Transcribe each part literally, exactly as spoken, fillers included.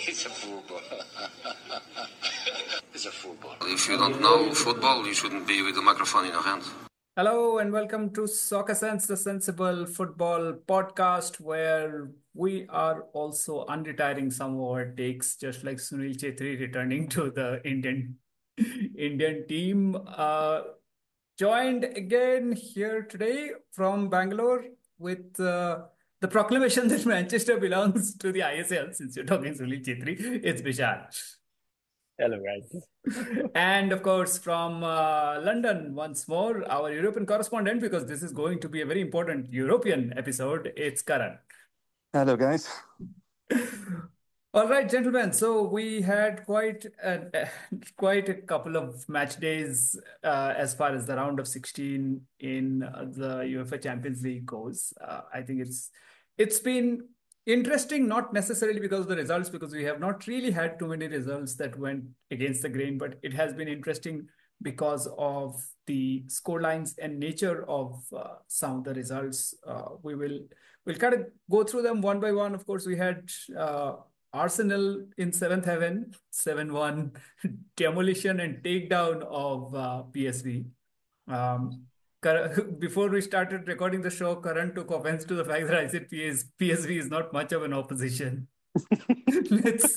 It's a football. It's a football. If you don't know football, you shouldn't be with a microphone in your hand. Hello and welcome to Soccer Sense, the Sensible Football Podcast, where we are also unretiring some of our takes, just like Sunil Chetri returning to the Indian Indian team. Uh, joined again here today from Bangalore with uh, the proclamation that Manchester belongs to the I S L. Since you're talking Sunil Chetri, it's Vishal. Hello, guys. And of course, from uh, London, once more, our European correspondent, because this is going to be a very important European episode, it's Karan. Hello, guys. All right, gentlemen. So we had quite a, quite a couple of match days uh, as far as the round of sixteen in uh, the UEFA Champions League goes. Uh, I think it's it's been interesting, not necessarily because of the results, because we have not really had too many results that went against the grain, but it has been interesting because of the scorelines and nature of uh, some of the results. Uh, we will we'll kind of go through them one by one. Of course, we had uh, Arsenal in seventh heaven, seven one, demolition and takedown of uh, P S V. Um, before we started recording the show, Karan took offense to the fact that I said P S, P S V is not much of an opposition. let's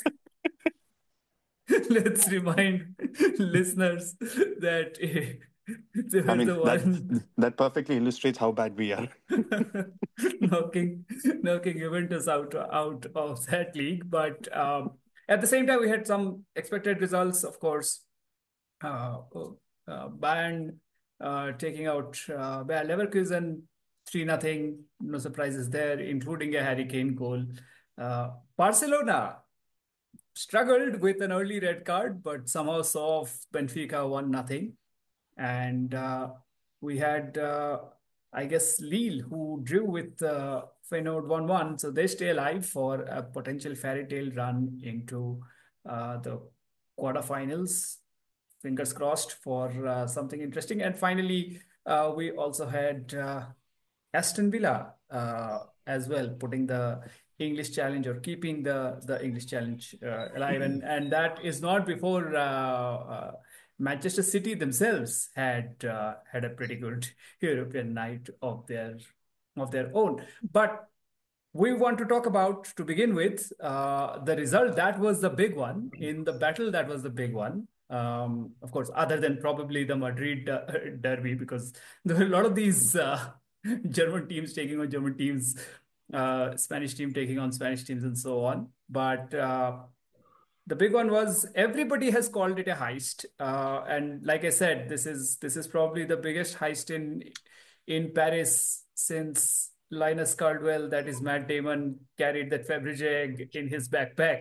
let's remind listeners that they were I mean, the one that, that perfectly illustrates how bad we are. knocking knocking Juventus out out of that league. But um, at the same time, we had some expected results, of course. Uh, uh, Bayern uh, taking out uh, Bayer Leverkusen three nothing. No surprises there, including a Harry Kane goal. Uh, Barcelona struggled with an early red card, but somehow saw off Benfica one nothing. And uh, we had, uh, I guess, Lille, who drew with uh, Feyenoord one one. So they stay alive for a potential fairy tale run into uh, the quarterfinals. Fingers crossed for uh, something interesting. And finally, uh, we also had uh, Aston Villa uh, as well, putting the English challenge or keeping the, the English challenge uh, alive. And, and that is not before uh, uh, Manchester City themselves had uh, had a pretty good European night of their of their own. But we want to talk about, to begin with, uh, the result. That was the big one. In the battle, that was the big one. Um, of course, other than probably the Madrid uh, derby, because there were a lot of these uh, German teams taking on German teams, uh, Spanish team taking on Spanish teams, and so on. But uh, the big one was, everybody has called it a heist, uh, and like I said, this is this is probably the biggest heist in in Paris since Linus Caldwell, that is Matt Damon, carried that Fabergé egg in his backpack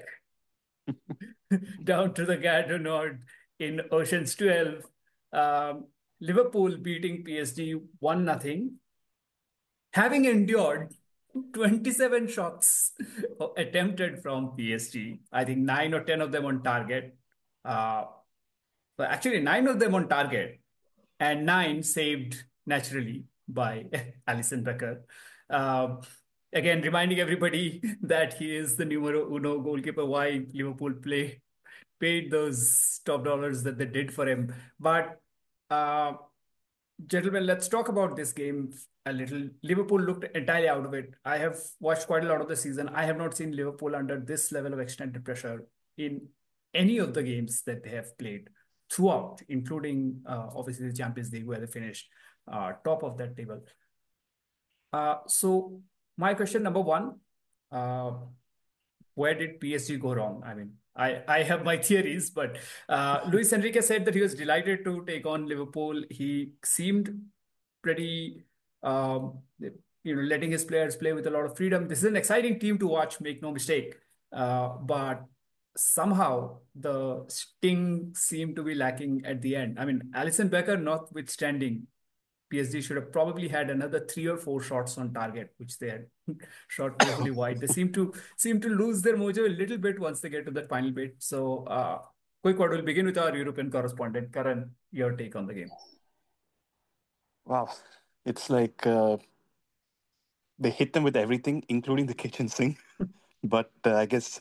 down to the Gare du Nord in Ocean's twelve. Um, Liverpool beating P S G one nothing, having endured twenty-seven shots attempted from P S G. I think nine or ten of them on target. Uh, but actually, nine of them on target, and nine saved naturally by Alisson Becker. Uh, again, reminding everybody that he is the numero uno goalkeeper. Why Liverpool play paid those top dollars that they did for him. But uh, gentlemen, let's talk about this game a little. Liverpool looked entirely out of it. I have watched quite a lot of the season. I have not seen Liverpool under this level of extended pressure in any of the games that they have played throughout, including uh, obviously the Champions League, where they finished uh, top of that table. Uh, so my question number one, uh, where did P S G go wrong? I mean, I, I have my theories, but uh, Luis Enrique said that he was delighted to take on Liverpool. He seemed pretty, um, you know, letting his players play with a lot of freedom. This is an exciting team to watch, make no mistake. Uh, but somehow the sting seemed to be lacking at the end. I mean, Alisson Becker notwithstanding, P S G should have probably had another three or four shots on target, which they had shot carefully wide. They seem to seem to lose their mojo a little bit once they get to that final bit. So, uh, quick word, we'll begin with our European correspondent. Karan, your take on the game. Wow. It's like uh, they hit them with everything, including the kitchen sink. But uh, I guess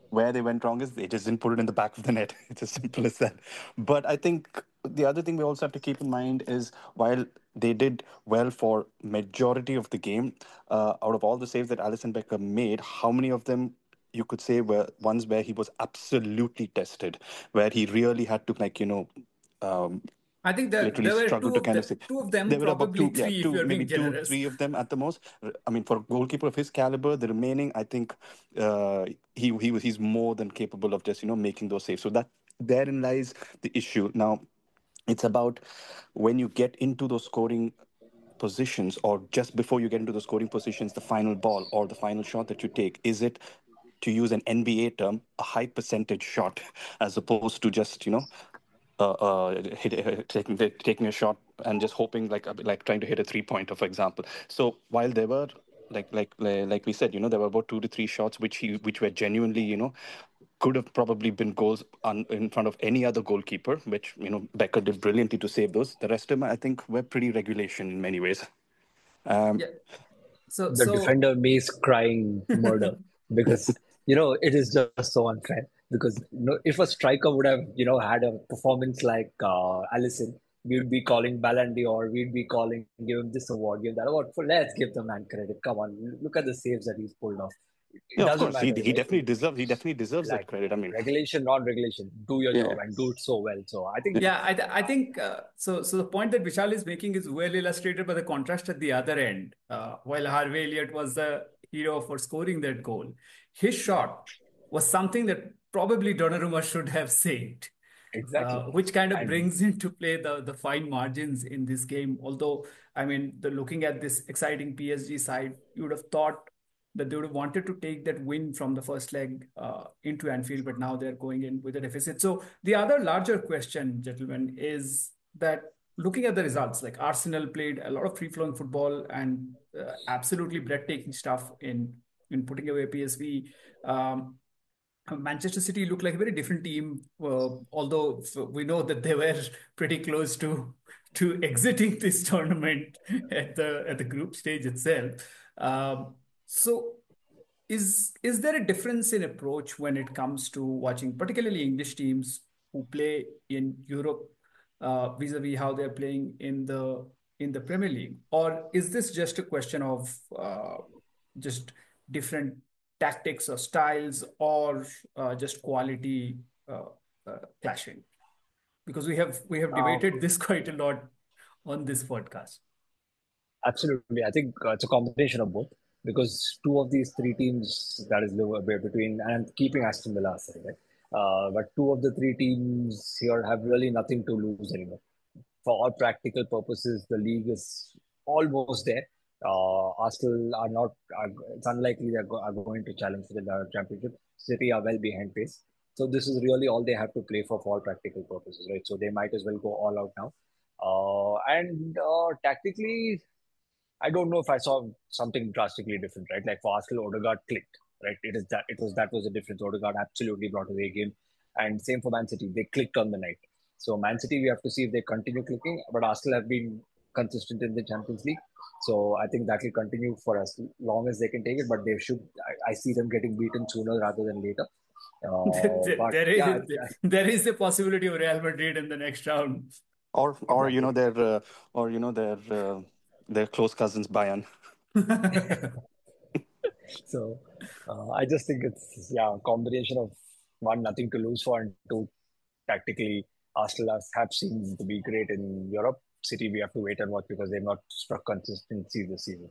where they went wrong is they just didn't put it in the back of the net. It's as simple as that. But I think the other thing we also have to keep in mind is while they did well for majority of the game, uh, out of all the saves that Alisson Becker made, how many of them you could say were ones where he was absolutely tested, where he really had to like you know um, I think that literally there were struggle two to of kind the of say two of them, there were about probably two, yeah, three if two, you're maybe being two, generous. three of them at the most. R- I mean, for a goalkeeper of his caliber, the remaining, I think, uh, he he was he's more than capable of just you know making those saves. So that therein lies the issue. Now, it's about when you get into those scoring positions, or just before you get into the scoring positions, the final ball or the final shot that you take, is it, to use an N B A term, a high percentage shot, as opposed to just you know uh, uh, hit, uh, taking taking a shot and just hoping like like trying to hit a three pointer, for example. So while there were like like like we said, you know, there were about two to three shots which he which were genuinely, you know, could have probably been goals on, in front of any other goalkeeper, which you know Becker did brilliantly to save those. The rest of them, I think, were pretty regulation in many ways. Um, Yeah. So The so defender me is crying murder because you know it is just so unfair. Because you know, if a striker would have you know had a performance like uh, Allison, we would be calling Balandi, or we'd be calling give him this award, give that award. For let's give the man credit. Come on, look at the saves that he's pulled off. It yeah, of doesn't course, he matter, he right? definitely deserves he definitely deserves that Like credit. I mean, regulation, non-regulation, do your yeah, job and do it so well. So I think yeah, I, th- I think uh, so. So the point that Vishal is making is well illustrated by the contrast at the other end. Uh, while Harvey Elliott was the hero for scoring that goal, his shot was something that probably Donnarumma should have saved, uh, exactly. which kind of And brings into play the the fine margins in this game. Although, I mean, the looking at this exciting P S G side, you would have thought that they would have wanted to take that win from the first leg uh, into Anfield, but now they're going in with a deficit. So the other larger question, gentlemen, is that looking at the results, like Arsenal played a lot of free-flowing football and uh, absolutely breathtaking stuff in in putting away P S V. Um, Manchester City looked like a very different team, uh, although we know that they were pretty close to to exiting this tournament at the at the group stage itself. Um, so, is is there a difference in approach when it comes to watching, particularly English teams who play in Europe, uh, vis-a-vis how they're playing in the in the Premier League, or is this just a question of uh, just different tactics or styles, or uh, just quality uh, uh, clashing? Because we have we have um, debated this quite a lot on this podcast. absolutely. I think uh, it's a combination of both because two of these three teams, that is Liverpool between, and I'm keeping Aston Villa aside, right? Uh, but two of the three teams here have really nothing to lose anymore. For all practical purposes, the league is almost there. Uh, Arsenal are not, are, it's unlikely they are, go, are going to challenge for the championship. City are well behind pace. So this is really all they have to play for for all practical purposes, right? So they might as well go all out now. Uh, and uh, tactically, I don't know if I saw something drastically different, right? Like for Arsenal, Odegaard clicked, right? It is that it was that was the difference. Odegaard absolutely brought away a game, and same for Man City. They clicked on the night. So Man City, we have to see if they continue clicking. But Arsenal have been consistent in the Champions League, so I think that will continue for as long as they can take it. But they should. I, I see them getting beaten sooner rather than later. Uh, there, but there yeah, is there is a possibility of Real Madrid in the next round. or or you exactly. know their uh, or you know their uh, their close cousins Bayern. So uh, I just think it's yeah a combination of one nothing to lose for and two tactically Arsenal has- have seemed to be great in Europe. City we have to wait and watch because they've not struck consistency this season.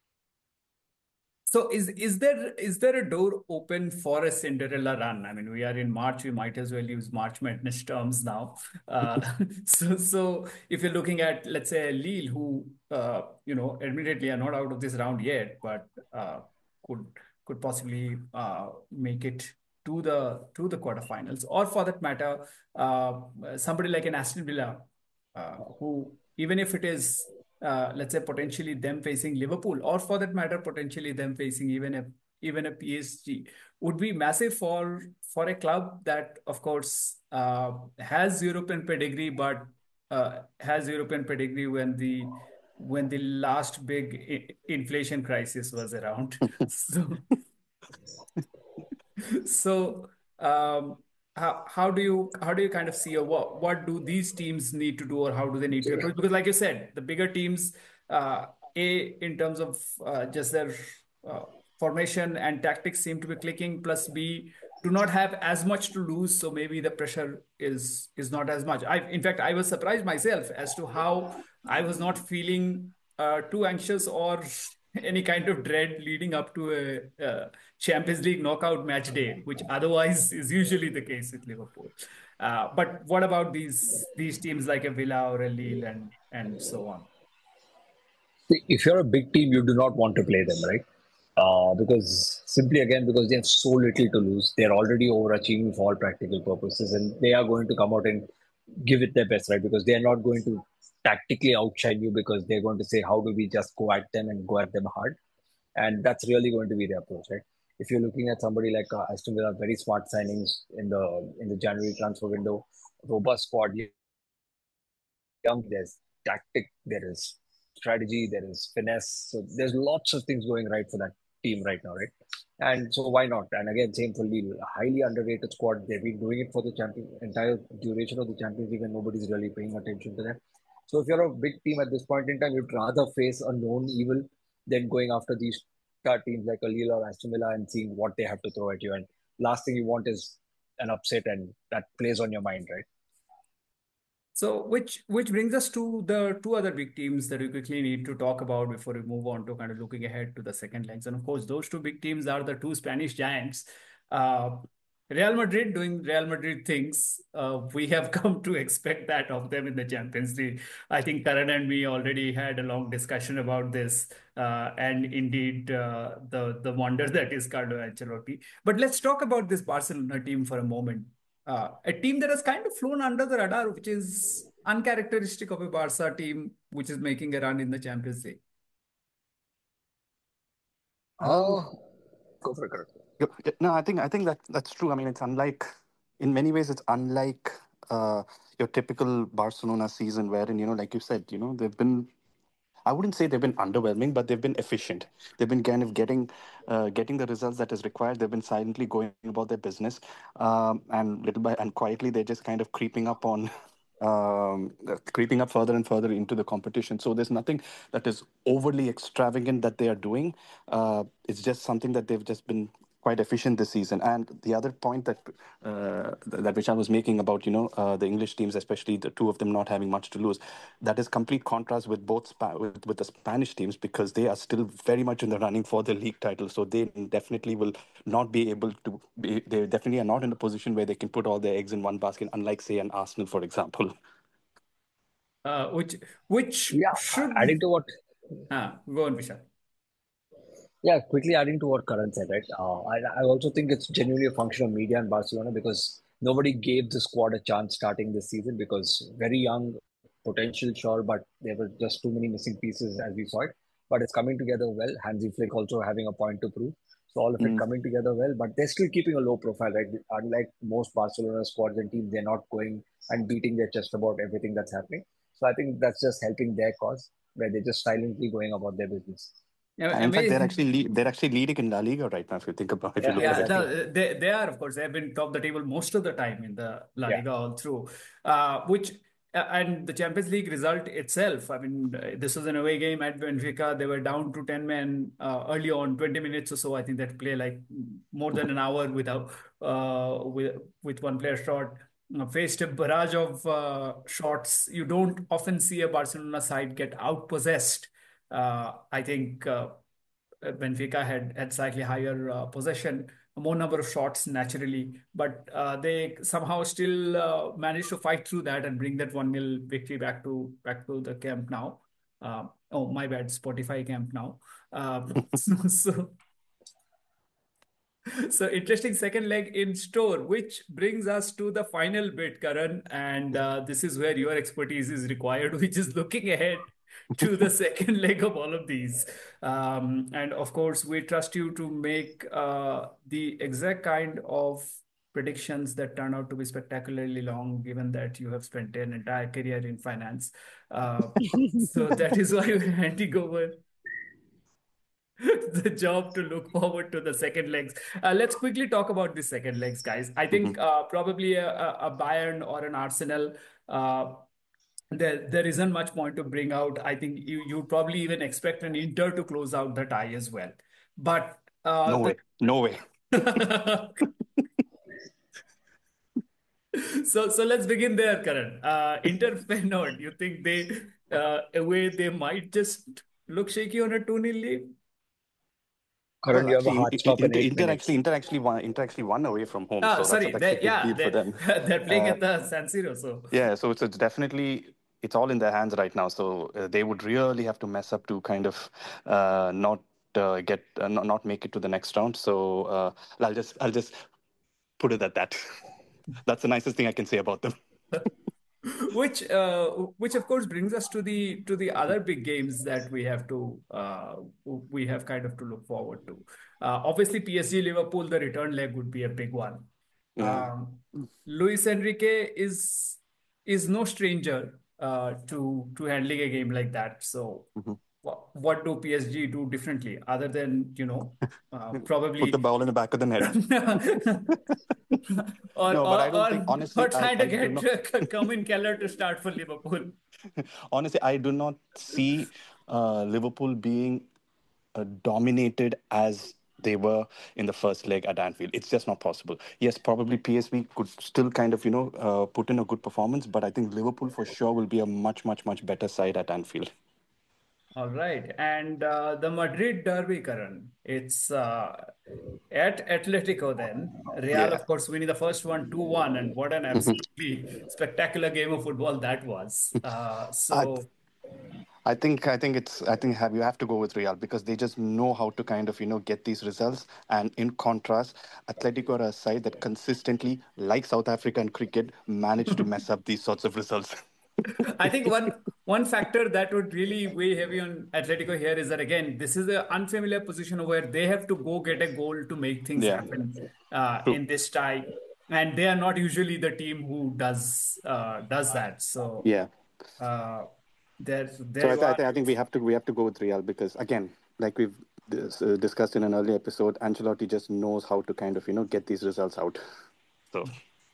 So is is there is there a door open for a Cinderella run? I mean, we are in March. We might as well use March Madness terms now. Uh, so so if you're looking at, let's say, Lille, who uh, you know admittedly are not out of this round yet, but uh, could could possibly uh, make it to the to the quarterfinals, or for that matter, uh, somebody like an Aston Villa, uh, who, even if it is, uh, let's say, potentially them facing Liverpool, or for that matter, potentially them facing even a even a P S G, would be massive for for a club that, of course, uh, has European pedigree, but uh, has European pedigree when the when the last big I- inflation crisis was around. So So, um, how how do you how do you kind of see, or what what do these teams need to do, or how do they need to approach? Because, like you said, the bigger teams, uh, a in terms of uh, just their uh, formation and tactics seem to be clicking. Plus, B do not have as much to lose, so maybe the pressure is is not as much. I, in fact, I was surprised myself as to how I was not feeling uh, too anxious or any kind of dread leading up to a, uh Champions League knockout match day, which otherwise is usually the case with Liverpool. Uh, but what about these these teams like a Villa or a Lille and and so on? If you're a big team, you do not want to play them, right? Uh, because simply again, because they have so little to lose, they're already overachieving for all practical purposes, and they are going to come out and give it their best, right? Because they are not going to tactically outshine you, because they're going to say, how do we just go at them and go at them hard? And that's really going to be their approach, right? If you're looking at somebody like uh, Aston Villa, very smart signings in the in the January transfer window, robust squad, young, there's tactic, there is strategy, there is finesse. So there's lots of things going right for that team right now, right? And so why not? And again, same for Lille, a highly underrated squad. They've been doing it for the champion entire duration of the Champions League, and nobody's really paying attention to them. So if you're a big team at this point in time, you'd rather face a known evil than going after these star teams like a Lille or Aston Villa and seeing what they have to throw at you. And last thing you want is an upset, and that plays on your mind, right? So, which which brings us to the two other big teams that we quickly need to talk about before we move on to kind of looking ahead to the second legs. And of course, those two big teams are the two Spanish giants. Uh, Real Madrid doing Real Madrid things. Uh, we have come to expect that of them in the Champions League. I think Karan and me already had a long discussion about this, uh, and indeed uh, the the wonder that is Carlo Ancelotti. But let's talk about this Barcelona team for a moment. Uh, a team that has kind of flown under the radar, which is uncharacteristic of a Barca team, which is making a run in the Champions League. Oh, go for it, Karan. Yeah, yeah, no, I think I think that that's true. I mean, it's unlike in many ways. It's unlike uh, your typical Barcelona season, wherein you know, like you said, you know, they've been. I wouldn't say they've been underwhelming, but they've been efficient. They've been kind of getting, uh, getting the results that is required. They've been silently going about their business, um, and little by and quietly they're just kind of creeping up on, um, uh, creeping up further and further into the competition. So there's nothing that is overly extravagant that they are doing. Uh, it's just something that they've just been quite efficient this season. And the other point that uh, that which I was making about you know uh, the English teams, especially the two of them not having much to lose, that is complete contrast with both Spa- with, with the Spanish teams, because they are still very much in the running for the league title. So they definitely will not be able to. Be, they definitely are not in a position where they can put all their eggs in one basket, unlike say an Arsenal, for example. Uh, which which Yeah, should adding to what uh, go on, Vishal. Yeah, quickly adding to what Karan said, right? Uh, I, I also think it's genuinely a function of media in Barcelona, because nobody gave the squad a chance starting this season, because very young, potential, sure, but there were just too many missing pieces as we saw it. But it's coming together well. Hansi Flick also having a point to prove. So all of it Mm. coming together well, but they're still keeping a low profile, right? Unlike most Barcelona squads and teams, they're not going and beating their chest about everything that's happening. So I think that's just helping their cause, where they're just silently going about their business. Yeah, And in fact, they're amazing. actually lead, they're actually leading in La Liga right now. If you think about, if you Yeah, look at Yeah, it. exactly. no, they they are, of course, they have been top of the table most of the time in the La Yeah. Liga all through. Uh, which uh, and the Champions League result itself. I mean, uh, this was an away game at Benfica. They were down to ten men uh, early on, twenty minutes or so. I think that play like more than an hour without uh, with with one player short. Uh, faced a barrage of uh, shots. You don't often see a Barcelona side get outpossessed. Uh, I think. Uh, uh, Benfica had had slightly higher uh, possession, more number of shots naturally, but uh, they somehow still uh, managed to fight through that and bring that one nil victory back to back to the Camp Nou. Uh, oh, my bad, Spotify Camp Nou. Um, so, so so interesting second leg in store, which brings us to the final bit, Karan, and uh, this is where your expertise is required, which is looking ahead to the second leg of all of these. Um, and of course, we trust you to make uh, the exact kind of predictions that turn out to be spectacularly long, given that you have spent an entire career in finance. Uh, so that is why we're handing over the job to look forward to the second legs. Uh, let's quickly talk about the second legs, guys. I think Mhm. uh, probably a, a a Bayern or an Arsenal. Uh, there, there isn't much point to bring out. I think you you probably even expect an Inter to close out the tie as well. But No uh, way. No way. the so so let's begin there, Karan. Uh, Inter Feyenoord, you think they uh, away they might just look shaky on a two nil lead? Karan, Well, you have a actually, hard I- I- stop in Inter, eight Inter actually, minutes. Inter actually won. Inter actually won away from home, Ah, so that's sorry, that's a they big yeah deal for they them. they're playing Uh, at the San Siro, so yeah, so it's, it's definitely it's all in their hands right now. So uh, they would really have to mess up to kind of uh, not uh, get uh, not, not make it to the next round. So uh, I'll just I'll just put it at that. That's the nicest thing I can say about them. which uh, which of course brings us to the to the other big games that we have to uh, we have kind of to look forward to. Uh, obviously, P S G Liverpool, the return leg would be a big one. Yeah. Um, Luis Enrique is is no stranger uh, to to handling a game like that. So, Mhm. wha- what do P S G do differently other than you know uh, Put the probably ball in the back of the net. or No, but or I don't think or, or honestly. I trying to I do not. get Kamin Keller to start for Liverpool? Honestly, I do not see uh, Liverpool being uh, dominated as they were in the first leg at Anfield. It's just not possible. Yes, probably P S V could still kind of, you know, uh, put in a good performance, but I think Liverpool for sure will be a much, much, much better side at Anfield. All right. And uh, the Madrid derby, Karan, it's uh, at Atletico then. Real, Yeah. of course, winning the first one two one. And what an Mhm. absolutely spectacular game of football that was. Uh, I, so, I think I think it's I think have you have to go with Real because they just know how to kind of you know get these results. And in contrast, Atletico are a side that consistently, like South African cricket, managed to mess up these sorts of results. I think one one factor that would really weigh heavy on Atletico here is that again, this is an unfamiliar position where they have to go get a goal to make things Yeah, happen uh, true. in this tie, and they are not usually the team who does uh, does that. So Yeah. uh, there So there I, you th- I are. think I think we have to we have to go with Real because again, like we've dis- uh, discussed in an earlier episode, Ancelotti just knows how to kind of you know get these results out. So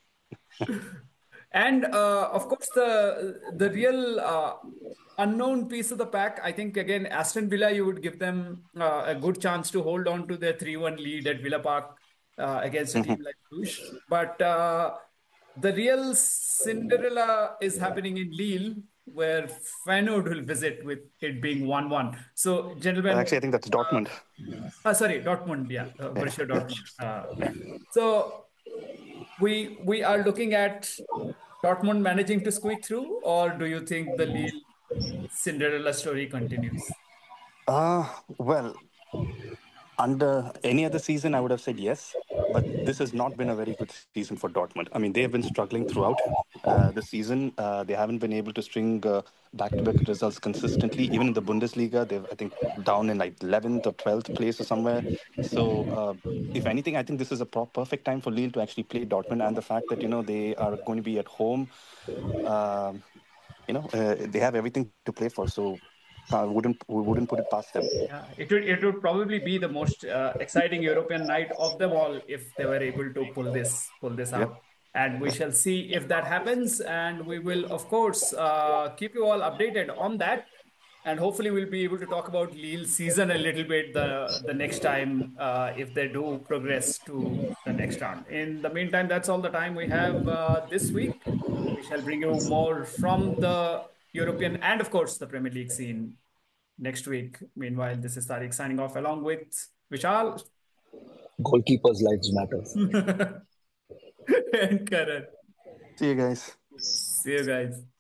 And uh, of course, the the real uh, unknown piece of the pack, I think again, Aston Villa, you would give them uh, a good chance to hold on to their three one lead at Villa Park uh, against a mhm. team like Bruges. But uh, the real Cinderella is happening in Lille, where Feyenoord will visit with it being one one. So, Actually, I gentlemen, think that's uh, Dortmund. uh, sorry, Dortmund, yeah, uh, Yeah. Borussia Dortmund. Uh, so we we are looking at Dortmund managing to squeak through, or do you think the Lille Cinderella story continues? Uh, well, under any other season, I would have said yes, but this has not been a very good season for Dortmund. I mean, they have been struggling throughout uh, the season. Uh, they haven't been able to string uh, back-to-back results consistently. Even in the Bundesliga, they've I think down in like eleventh or twelfth place or somewhere. So, uh, if anything, I think this is a pro- perfect time for Lille to actually play Dortmund, and the fact that you know they are going to be at home. Um, you know, uh, they have everything to play for. So, I wouldn't we wouldn't put it past them. Yeah, it would it would probably be the most uh, exciting European night of them all if they were able to pull this pull this Yep. out. And we Yep. shall see if that happens. And we will, of course, uh, keep you all updated on that. And hopefully, we'll be able to talk about Lille's season a little bit the the next time uh, if they do progress to the next round. In the meantime, that's all the time we have uh, this week. We shall bring you more from the European and, of course, the Premier League scene next week. Meanwhile, this is Tariq signing off along with Vishal Goalkeepers' lives matter. and Karan. See you guys. See you guys.